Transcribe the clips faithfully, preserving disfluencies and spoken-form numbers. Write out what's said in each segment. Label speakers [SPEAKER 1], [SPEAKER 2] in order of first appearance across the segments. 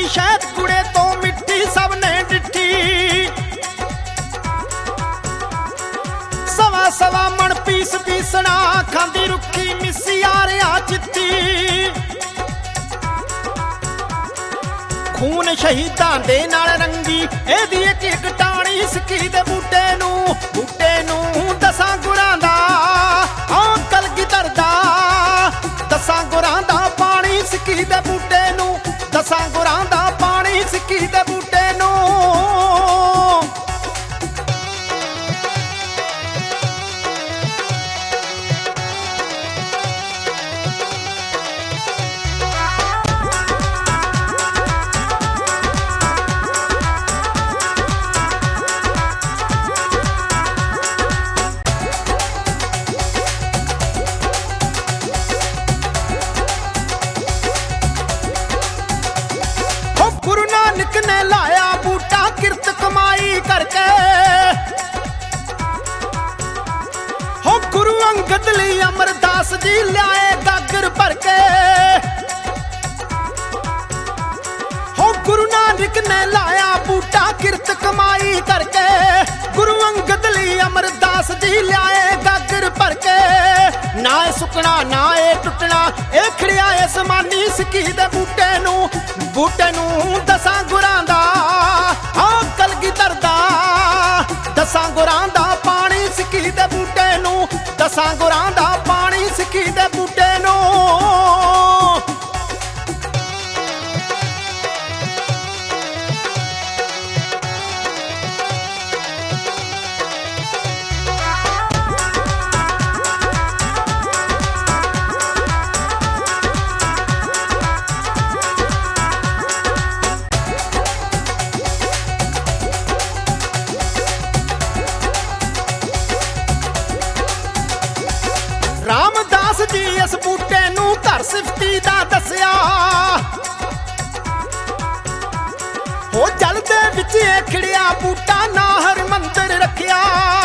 [SPEAKER 1] शहद कुड़े तो मिट्टी सबने डिठी। सवा सवा मन पीस पीसना खांदी रुखी मिसी आ रहा चित्ती। खून शहीदां दे नाल रंगी एदी एक एक टाणी सिक्की दे बूटे नू बूटे नू दसां गुरां दा आ कलगीधर दा दसां गुरां दा पानी सिक्की दे बूटे नू दसां गुरां दा पानी सिक्की दे बूटे नू। गुरु नानक ने लाया बूटा किरत कमाई करके हो गुरु अंगद ली अमरदास जी लाए गागर भर के। हो गुरु नानक ने लाया बूटा किरत कमाई करके गुरु अंगद ली अमरदास जी लाए गागर भर के। ना ए सुकना ना ए टुटना ए खड़िया ए समानी सिक्की दे बूटे नू बूटे नू दसां गुरां दा आ कलगीधर दा दसां गुरां दा पानी सिक्की दे बूटे नू दसां गुरां दा पानी सिक्की दे बूटे नू। रामदास जी इस बूटे नू घर सिफती दा दसिया हो जल दे विच खड़िया बूटा ना हरमंदिर रखिया।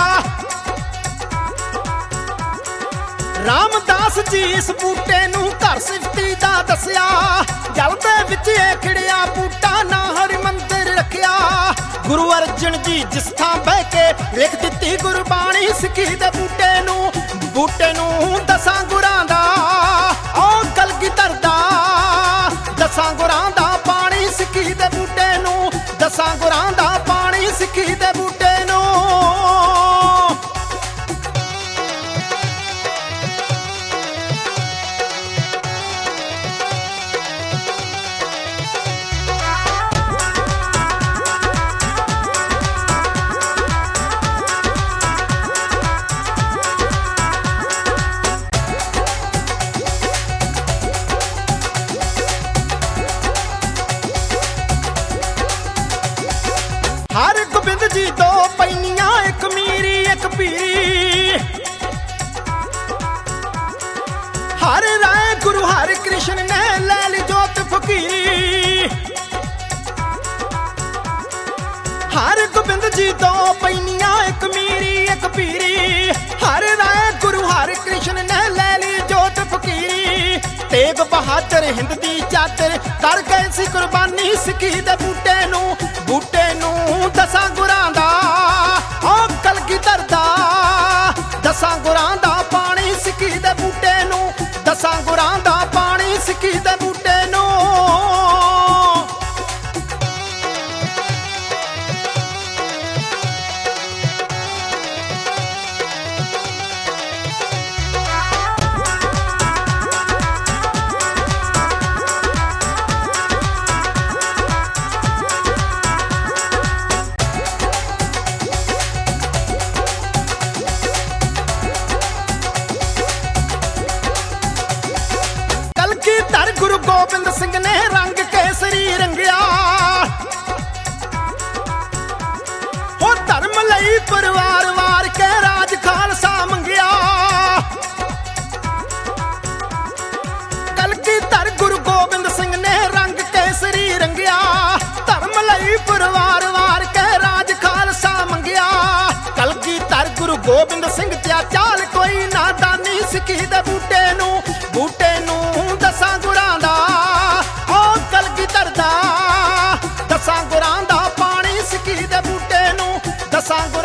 [SPEAKER 1] रामदास जी इस बूटे नू घर सिफती दा दसिया जल दे विच खड़िया बूटा ना हरमंदिर रखिया। गुरु अर्जन जी जिस थां बह के लिख दिती गुरबाणी सिक्की दे बूटे नू बूटे नू दसां गुरां दा आ कलगीधर दा दसां गुरां दा पानी सिक्की दे बूटे नू दसां गुरां दा पानी सिक्की दे बूटे नू। हर गोबिंद जी दो पैनियां एक मीरी एक पीरी। हर राय गुरु हर कृष्ण ने ले ली जोत फकीरी। हर गोबिंद जी दो पैनियां एक मीरी एक पीरी। हर राय गुरु हर कृष्ण ने ले ली जोत फकीरी। तेग बहादुर हिंद दी चादर कर गए सी कुर्बानी सिक्की दे बूटे नू बूटे नू दसां गुरां दा आ कलगीधर दा दसां गुरां दा पानी सिक्की दे बूटे नू दसां गुरां दा पानी सिक्की दे बूटे नू। गुरु गोबिंद सिंह ने रंग केसरी रंगिया हो धर्म लई परिवार वार के राज खालसा मंगिया। कलगीधर गुरु गोबिंद सिंह ने रंग केसरी रंगिया धर्म लई परिवार वार के राज खालसा मंगिया। कलगीधर गुरु गोबिंद सिंह त्या चाल कोई नादानी सिक्की दे बूटे नू बूटे नू दसां गुरां दा ओ कलगीधर दा ਦਸਾਂ ਗੁਰੂ